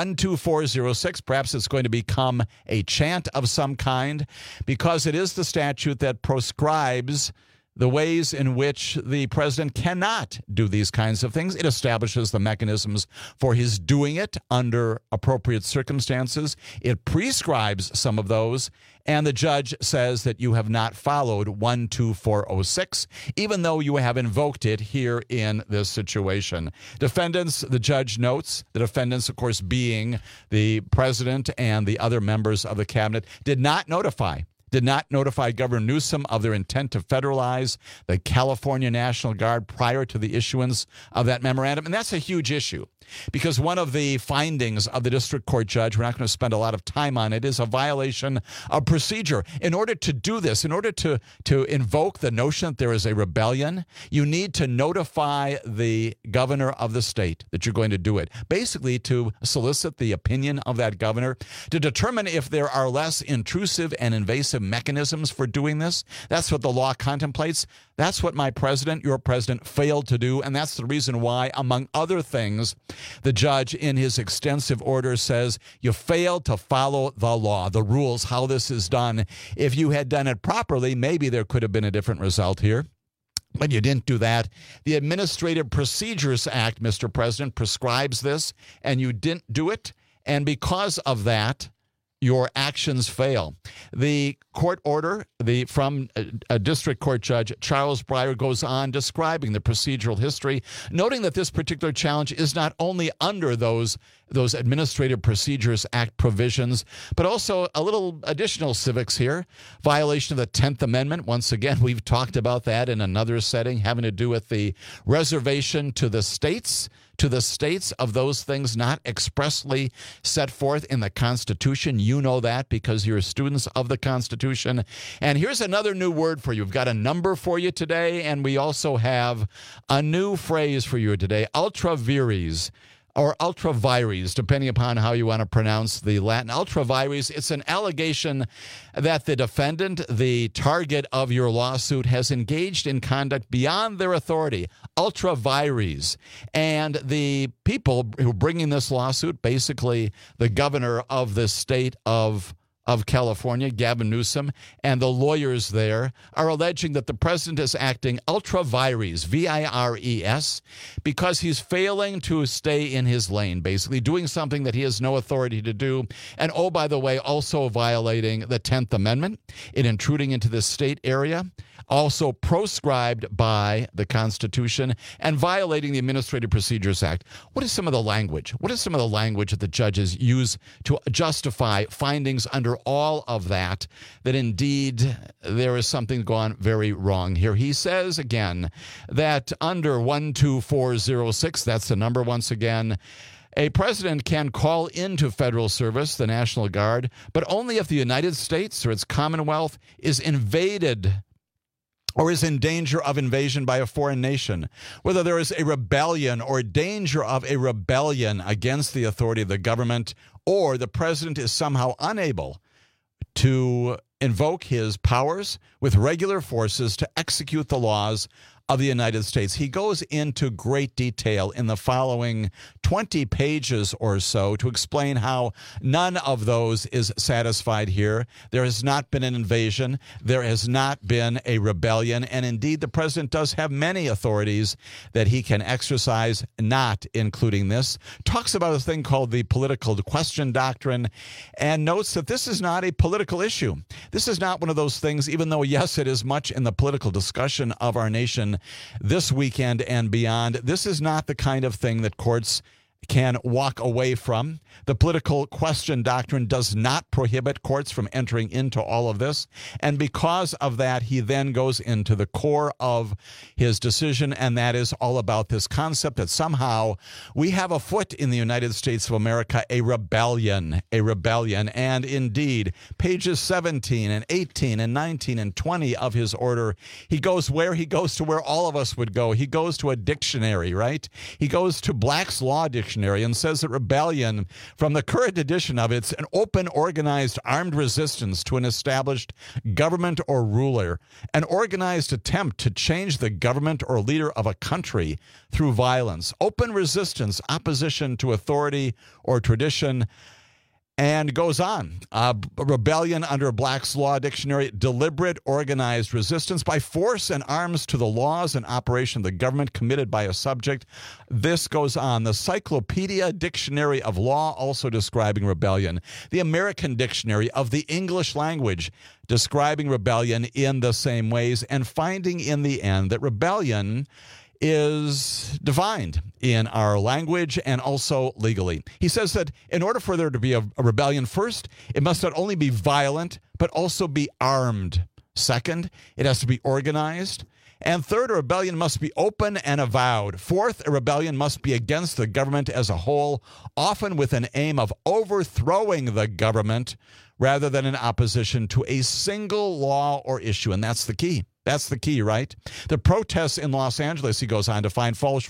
12406, perhaps it's going to become a chant of some kind, because it is the statute that proscribes the ways in which the president cannot do these kinds of things. It establishes the mechanisms for his doing it under appropriate circumstances. It prescribes some of those, and the judge says that you have not followed 12406, even though you have invoked it here in this situation. Defendants, the judge notes, the defendants, of course, being the president and the other members of the cabinet, did not notify Governor Newsom of their intent to federalize the California National Guard prior to the issuance of that memorandum. And that's a huge issue, because one of the findings of the district court judge, we're not going to spend a lot of time on it, is a violation of procedure. In order to do this, in order to invoke the notion that there is a rebellion, you need to notify the governor of the state that you're going to do it, basically to solicit the opinion of that governor, to determine if there are less intrusive and invasive mechanisms for doing this. That's what the law contemplates. That's what my president, your president, failed to do, and that's the reason why, among other things, the judge in his extensive order says you failed to follow the law, the rules, how this is done. If you had done it properly, maybe there could have been a different result here. But you didn't do that. The Administrative Procedures Act, Mr. President, prescribes this, and you didn't do it. And because of that, your actions fail. The court order from a district court judge, Charles Breyer, goes on describing the procedural history, noting that this particular challenge is not only under those Administrative Procedures Act provisions, but also a little additional civics here. Violation of the 10th Amendment. Once again, we've talked about that in another setting, having to do with the reservation to the states of those things not expressly set forth in the Constitution. You know that because you're students of the Constitution. And here's another new word for you. We've got a number for you today, and we also have a new phrase for you today, ultra vires, or ultra vires, depending upon how you want to pronounce the Latin. Ultra vires, it's an allegation that the defendant, the target of your lawsuit, has engaged in conduct beyond their authority. Ultra vires. And the people who are bringing this lawsuit, basically the governor of the state of California, Gavin Newsom, and the lawyers there are alleging that the president is acting ultra vires, V-I-R-E-S, because he's failing to stay in his lane, basically doing something that he has no authority to do. And, oh, by the way, also violating the 10th Amendment in intruding into the state area, also proscribed by the Constitution, and violating the Administrative Procedures Act. What is some of the language? What is some of the language that the judges use to justify findings under all of that indeed there is something gone very wrong here? He says, again, that under 12406, that's the number once again, a president can call into federal service the National Guard, but only if the United States or its Commonwealth is invaded or is in danger of invasion by a foreign nation, whether there is a rebellion or danger of a rebellion against the authority of the government, or the president is somehow unable to invoke his powers with regular forces to execute the laws of the United States. He goes into great detail in the following 20 pages or so to explain how none of those is satisfied here. There has not been an invasion. There has not been a rebellion. And indeed, the president does have many authorities that he can exercise, not including this. Talks about a thing called the political question doctrine and notes that this is not a political issue. This is not one of those things, even though, yes, it is much in the political discussion of our nation this weekend and beyond. This is not the kind of thing that courts can walk away from. The political question doctrine does not prohibit courts from entering into all of this. And because of that, he then goes into the core of his decision, and that is all about this concept that somehow we have afoot in the United States of America a rebellion. And indeed, pages 17 and 18 and 19 and 20 of his order, he goes to where all of us would go. He goes to a dictionary, right? He goes to Black's Law Dictionary and says that rebellion, from the current edition of it, it's an open, organized, armed resistance to an established government or ruler, an organized attempt to change the government or leader of a country through violence, open resistance, opposition to authority or tradition, and goes on. Rebellion under Black's Law Dictionary, deliberate organized resistance by force and arms to the laws and operation of the government committed by a subject. This goes on. The Cyclopedia Dictionary of Law, also describing rebellion. The American Dictionary of the English Language, describing rebellion in the same ways, and finding in the end that rebellion is defined in our language and also legally. He says that in order for there to be a rebellion, first, it must not only be violent, but also be armed. Second, it has to be organized. And third, a rebellion must be open and avowed. Fourth, a rebellion must be against the government as a whole, often with an aim of overthrowing the government rather than in opposition to a single law or issue. And that's the key. That's the key, right? The protests in Los Angeles, he goes on to find, fall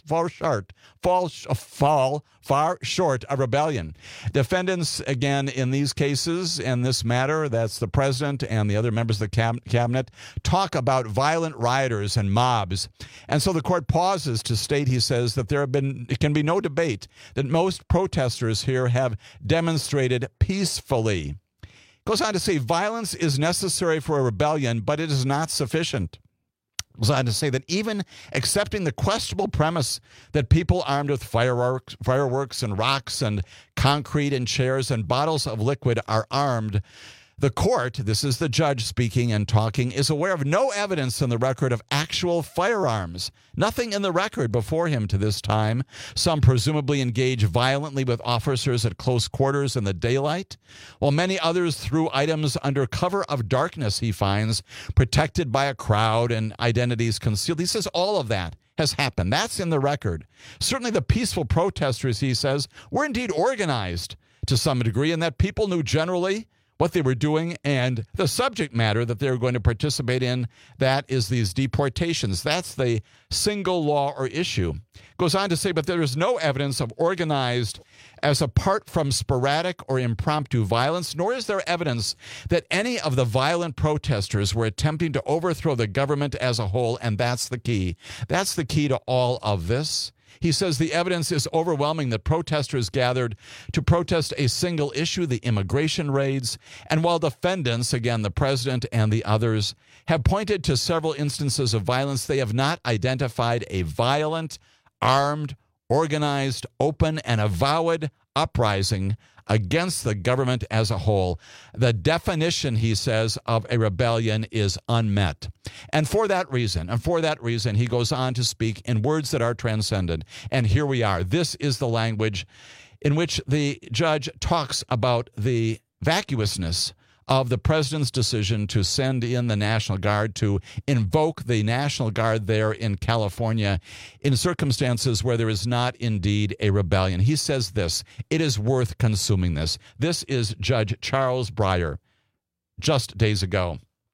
far short of rebellion. Defendants, again, in these cases, in this matter, that's the president and the other members of the cabinet, talk about violent rioters and mobs. And so the court pauses to state, he says, that it can be no debate that most protesters here have demonstrated peacefully. Goes on to say violence is necessary for a rebellion, but it is not sufficient. Goes on to say that even accepting the questionable premise that people armed with fireworks and rocks and concrete and chairs and bottles of liquid are armed, the court, this is the judge speaking and talking, is aware of no evidence in the record of actual firearms. Nothing in the record before him to this time. Some presumably engage violently with officers at close quarters in the daylight, while many others threw items under cover of darkness, he finds, protected by a crowd and identities concealed. He says all of that has happened. That's in the record. Certainly the peaceful protesters, he says, were indeed organized to some degree, and that people knew generally what they were doing and the subject matter that they were going to participate in. That is these deportations. That's the single law or issue. Goes on to say, but there is no evidence of organized as apart from sporadic or impromptu violence, nor is there evidence that any of the violent protesters were attempting to overthrow the government as a whole, and that's the key. That's the key to all of this. He says the evidence is overwhelming that protesters gathered to protest a single issue, the immigration raids, and while defendants, again, the president and the others, have pointed to several instances of violence, they have not identified a violent, armed, organized, open, and avowed uprising against the government as a whole. The definition, he says, of a rebellion is unmet. And for that reason, he goes on to speak in words that are transcendent. And here we are. This is the language in which the judge talks about the vacuousness of the president's decision to send in the National Guard, to invoke the National Guard there in California in circumstances where there is not indeed a rebellion. He says this, it is worth consuming this. This is Judge Charles Breyer just days ago.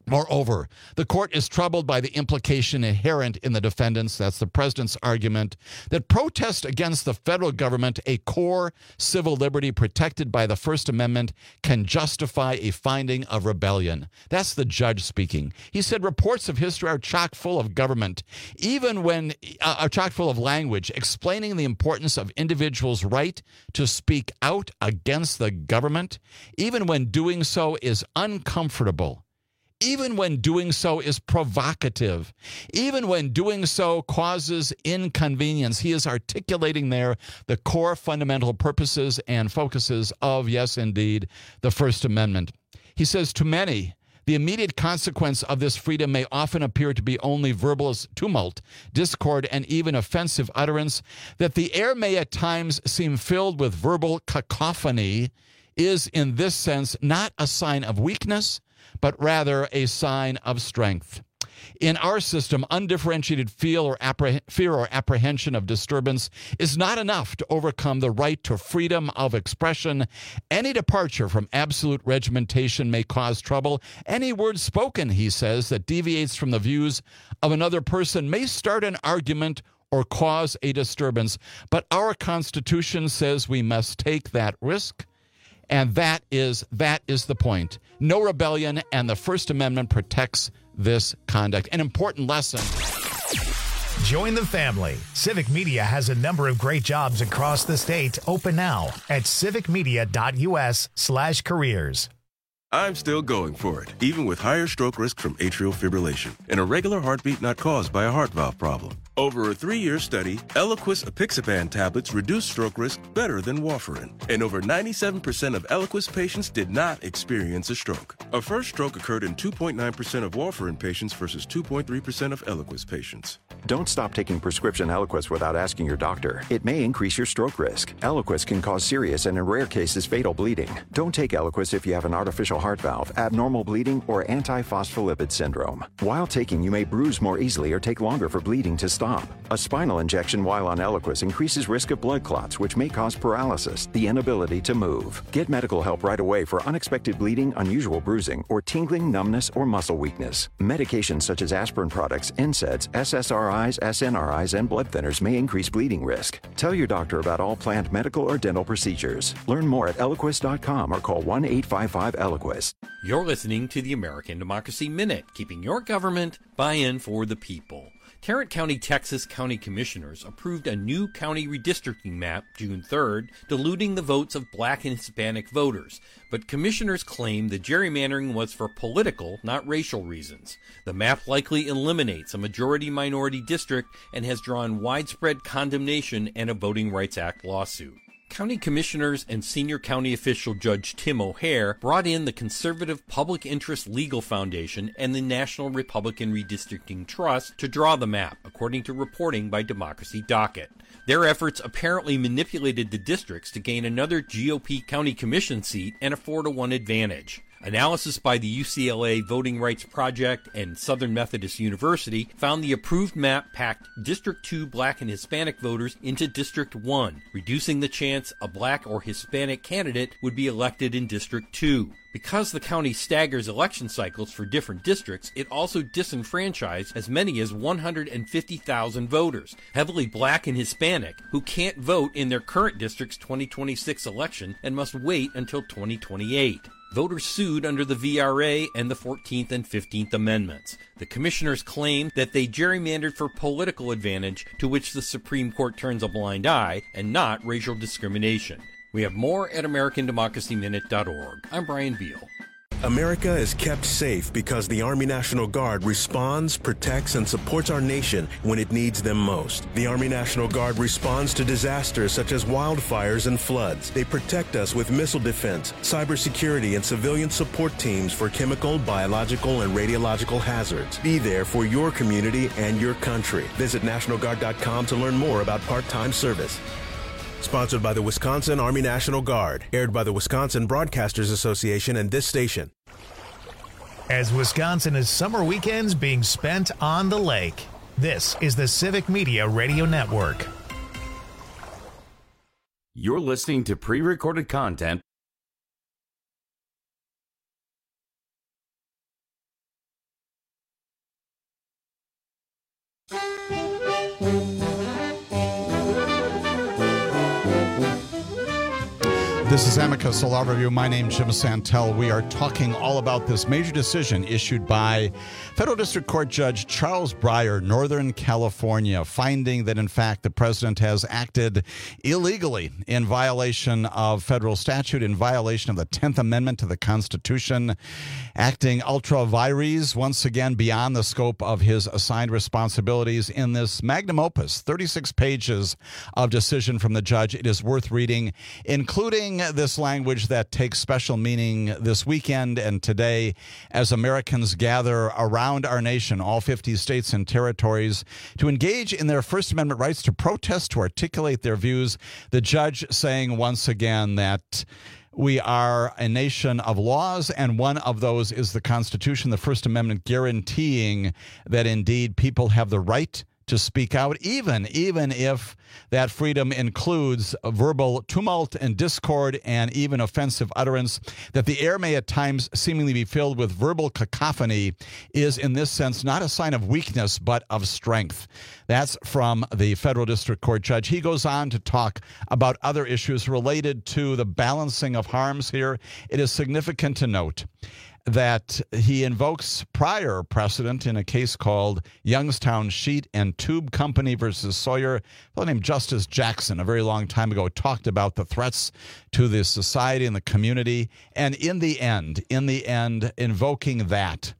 Moreover, the court is troubled by the implication inherent in the defendants, that's the president's argument, that protest against the federal government, a core civil liberty protected by the First Amendment, can justify a finding of rebellion. That's the judge speaking. He said reports of history are chock full of government, even when are chock full of language explaining the importance of individuals' right to speak out against the government, even when doing so is uncomfortable. Even when doing so is provocative, even when doing so causes inconvenience. He is articulating there the core fundamental purposes and focuses of, yes, indeed, the First Amendment. He says, to many, the immediate consequence of this freedom may often appear to be only verbal tumult, discord, and even offensive utterance. That the air may at times seem filled with verbal cacophony is, in this sense, not a sign of weakness, but rather a sign of strength. In our system, undifferentiated fear or apprehension of disturbance is not enough to overcome the right to freedom of expression. Any departure from absolute regimentation may cause trouble. Any word spoken, he says, that deviates from the views of another person may start an argument or cause a disturbance. But our Constitution says we must take that risk. And that is the point. No rebellion, and the First Amendment protects this conduct. An important lesson. Join the family. Civic Media has a number of great jobs across the state open now at civicmedia.us/careers. I'm still going for it, even with higher stroke risk from atrial fibrillation and a regular heartbeat not caused by a heart valve problem. Over a 3-year study, Eliquis apixaban tablets reduce stroke risk better than warfarin, and over 97% of Eliquis patients did not experience a stroke. A first stroke occurred in 2.9% of warfarin patients versus 2.3% of Eliquis patients. Don't stop taking prescription Eliquis without asking your doctor. It may increase your stroke risk. Eliquis can cause serious and, in rare cases, fatal bleeding. Don't take Eliquis if you have an artificial heart valve, abnormal bleeding, or antiphospholipid syndrome. While taking, you may bruise more easily or take longer for bleeding to stop. A spinal injection while on Eliquis increases risk of blood clots, which may cause paralysis, the inability to move. Get medical help right away for unexpected bleeding, unusual bruising, or tingling, numbness, or muscle weakness. Medications such as aspirin products, NSAIDs, SSRIs, SNRIs, and blood thinners may increase bleeding risk. Tell your doctor about all planned medical or dental procedures. Learn more at Eliquis.com or call 1-855-ELIQUIS. You're listening to the American Democracy Minute, keeping your government buy-in for the people. Tarrant County, Texas County Commissioners approved a new county redistricting map June 3rd, diluting the votes of black and Hispanic voters. But commissioners claim the gerrymandering was for political, not racial reasons. The map likely eliminates a majority-minority district and has drawn widespread condemnation and a Voting Rights Act lawsuit. County commissioners and senior county official Judge Tim O'Hare brought in the conservative Public Interest Legal Foundation and the National Republican Redistricting Trust to draw the map, according to reporting by Democracy Docket. Their efforts apparently manipulated the districts to gain another GOP county commission seat and a 4-to-1 advantage. Analysis by the UCLA Voting Rights Project and Southern Methodist University found the approved map packed District 2 black and Hispanic voters into District 1, reducing the chance a black or Hispanic candidate would be elected in District 2. Because the county staggers election cycles for different districts, it also disenfranchised as many as 150,000 voters, heavily black and Hispanic, who can't vote in their current district's 2026 election and must wait until 2028. Voters sued under the VRA and the 14th and 15th Amendments. The commissioners claim that they gerrymandered for political advantage, to which the Supreme Court turns a blind eye, and not racial discrimination. We have more at AmericanDemocracyMinute.org. I'm Brian Beal. America is kept safe because the Army National Guard responds, protects, and supports our nation when it needs them most. The Army National Guard responds to disasters such as wildfires and floods. They protect us with missile defense, cybersecurity, and civilian support teams for chemical, biological, and radiological hazards. Be there for your community and your country. Visit NationalGuard.com to learn more about part-time service. Sponsored by the Wisconsin Army National Guard. Aired by the Wisconsin Broadcasters Association and this station. As Wisconsin is summer weekends being spent on the lake, this is the Civic Media Radio Network. You're listening to pre-recorded content This is Amicus Law Review. My name's Jim Santel. We are talking all about this major decision issued by Federal District Court Judge Charles Breyer, Northern California, finding that, in fact, the president has acted illegally in violation of federal statute, in violation of the 10th Amendment to the Constitution, acting ultra vires, once again beyond the scope of his assigned responsibilities in this magnum opus, 36 pages of decision from the judge. It is worth reading, including this language that takes special meaning this weekend and today as Americans gather around our nation, all 50 states and territories, to engage in their First Amendment rights, to protest, to articulate their views. The judge saying once again that we are a nation of laws, and one of those is the Constitution, the First Amendment, guaranteeing that indeed people have the right to speak out, even if that freedom includes verbal tumult and discord and even offensive utterance. That the air may at times seemingly be filled with verbal cacophony is in this sense not a sign of weakness but of strength. That's from the Federal District Court judge. He goes on to talk about other issues related to the balancing of harms here. It is significant to note that he invokes prior precedent in a case called Youngstown Sheet and Tube Company versus Sawyer. A fellow named Justice Jackson, a very long time ago, talked about the threats to the society and the community. And in the end, invoking that,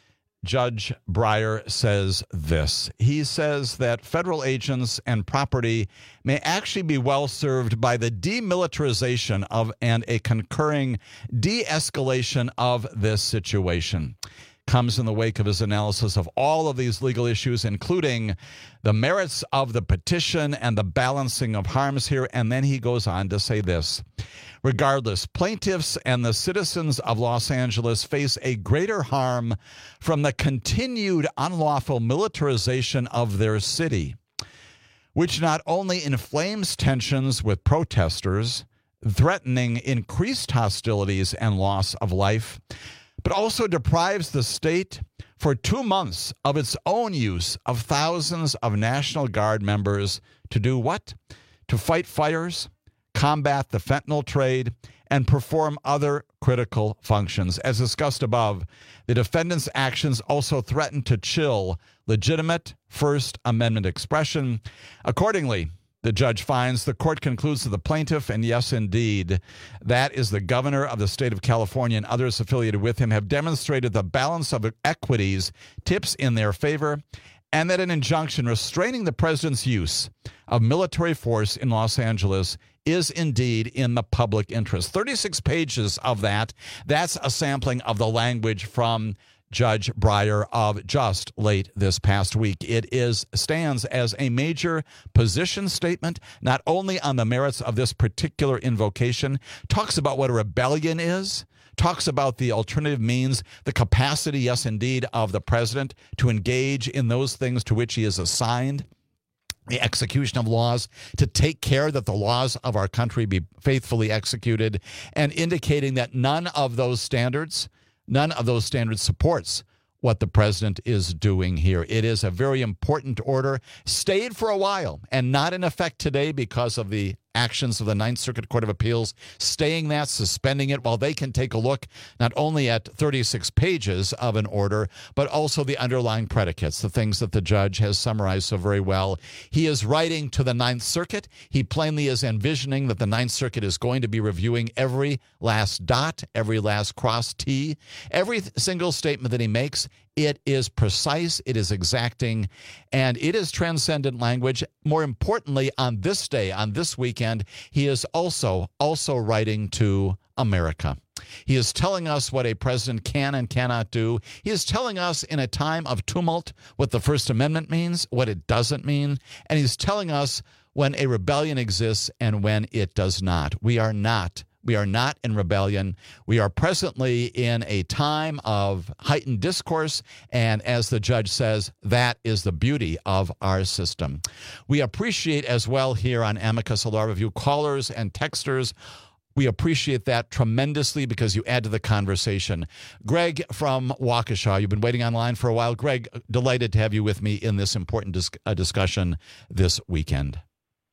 Judge Breyer says this. He says that federal agents and property may actually be well served by the demilitarization of and a concurring de-escalation of this situation. Comes in the wake of his analysis of all of these legal issues, including the merits of the petition and the balancing of harms here. And then he goes on to say this. Regardless, plaintiffs and the citizens of Los Angeles face a greater harm from the continued unlawful militarization of their city, which not only inflames tensions with protesters, threatening increased hostilities and loss of life, but also deprives the state for 2 months of its own use of thousands of National Guard members to do what? To fight fires, combat the fentanyl trade, and perform other critical functions. As discussed above, the defendant's actions also threaten to chill legitimate First Amendment expression. Accordingly, the judge finds, the court concludes that the plaintiff, and yes, indeed, that is the governor of the state of California and others affiliated with him, have demonstrated the balance of equities tips in their favor, and that an injunction restraining the president's use of military force in Los Angeles is indeed in the public interest. 36 pages of that. That's a sampling of the language from Judge Breyer of just late this past week. It stands as a major position statement, not only on the merits of this particular invocation, talks about what a rebellion is, talks about the alternative means, the capacity, yes, indeed, of the president to engage in those things to which he is assigned, the execution of laws, to take care that the laws of our country be faithfully executed, and indicating that none of those standards supports what the president is doing here. It is a very important order, stayed for a while and not in effect today because of the actions of the Ninth Circuit Court of Appeals, staying that, suspending it, while they can take a look not only at 36 pages of an order, but also the underlying predicates, the things that the judge has summarized so very well. He is writing to the Ninth Circuit. He plainly is envisioning that the Ninth Circuit is going to be reviewing every last dot, every last cross T, every single statement that he makes. It is precise, it is exacting, and it is transcendent language. More importantly, on this day, on this weekend, he is also writing to America. He is telling us what a president can and cannot do. He is telling us in a time of tumult what the First Amendment means, what it doesn't mean, and he's telling us when a rebellion exists and when it does not. We are not in rebellion. We are presently in a time of heightened discourse, and as the judge says, that is the beauty of our system. We appreciate as well here on Amicus Law Review callers and texters. We appreciate that tremendously because you add to the conversation. Greg from Waukesha, you've been waiting online for a while. Greg, delighted to have you with me in this important discussion this weekend.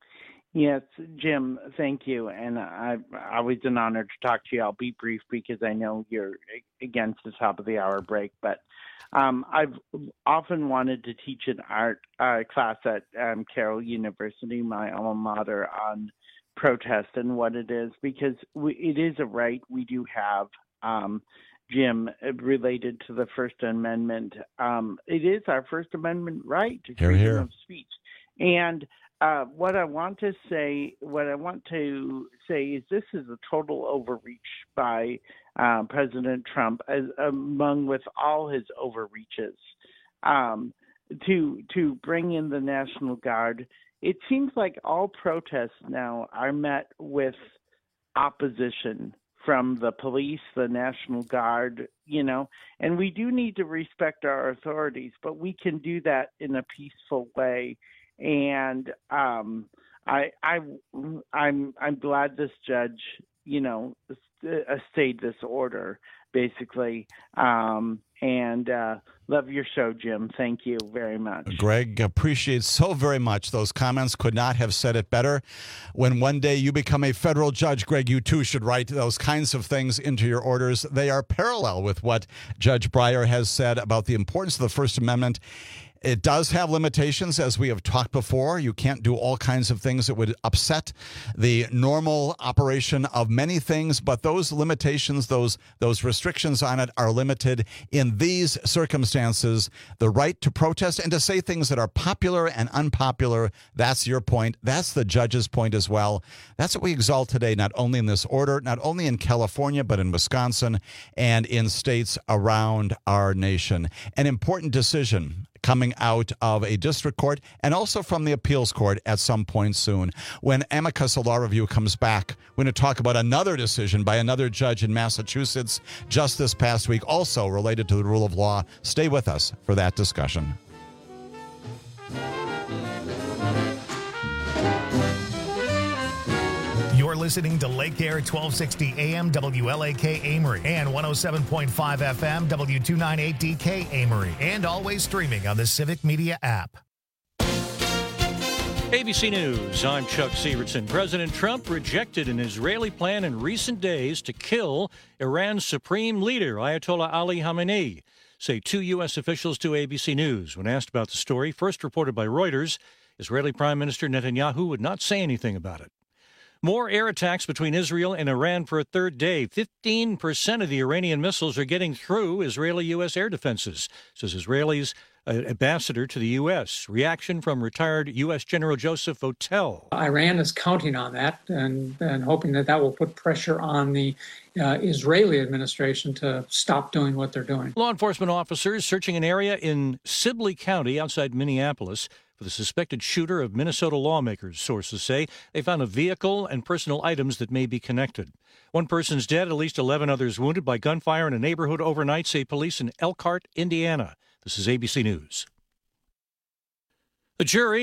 Yes, Jim, thank you. And always an honor to talk to you. I'll be brief because I know you're against the top of the hour break. But I've often wanted to teach an art class at Carroll University, my alma mater, on protest and what it is, because it is a right we do have, Jim, related to the First Amendment. It is our First Amendment right to freedom of speech. And what I want to say is this is a total overreach by President Trump, among with all his overreaches, to bring in the National Guard. It seems like all protests now are met with opposition from the police, the National Guard, and we do need to respect our authorities, but we can do that in a peaceful way. And I'm glad this judge, stayed this order, basically. And love your show, Jim. Thank you very much. Greg, appreciate so very much. Those comments could not have said it better. When one day you become a federal judge, Greg, you too should write those kinds of things into your orders. They are parallel with what Judge Breyer has said about the importance of the First Amendment. It does have limitations, as we have talked before. You can't do all kinds of things that would upset the normal operation of many things, but those limitations, those restrictions on it are limited in these circumstances. The right to protest and to say things that are popular and unpopular, that's your point. That's the judge's point as well. That's what we exalt today, not only in this order, not only in California, but in Wisconsin and in states around our nation. An important decision coming out of a district court and also from the appeals court at some point soon. When Amicus Law Review comes back, we're going to talk about another decision by another judge in Massachusetts just this past week, also related to the rule of law. Stay with us for that discussion. You're listening to Lake Air 1260 AM WLAK Amory and 107.5 FM W298DK Amory, and always streaming on the Civic Media app. ABC News, I'm Chuck Sievertson. President Trump rejected an Israeli plan in recent days to kill Iran's supreme leader, Ayatollah Ali Khamenei, say two U.S. officials to ABC News. When asked about the story, first reported by Reuters, Israeli Prime Minister Netanyahu would not say anything about it. More air attacks between Israel and Iran for a third day. 15% of the Iranian missiles are getting through Israeli-U.S. air defenses, says Israeli's ambassador to the U.S. Reaction from retired U.S. General Joseph Votel. Iran is counting on that and hoping that will put pressure on the Israeli administration to stop doing what they're doing. Law enforcement officers searching an area in Sibley County outside Minneapolis for the suspected shooter of Minnesota lawmakers. Sources say they found a vehicle and personal items that may be connected. One person's dead, at least 11 others wounded by gunfire in a neighborhood overnight, say police in Elkhart, Indiana. This is ABC News. The jury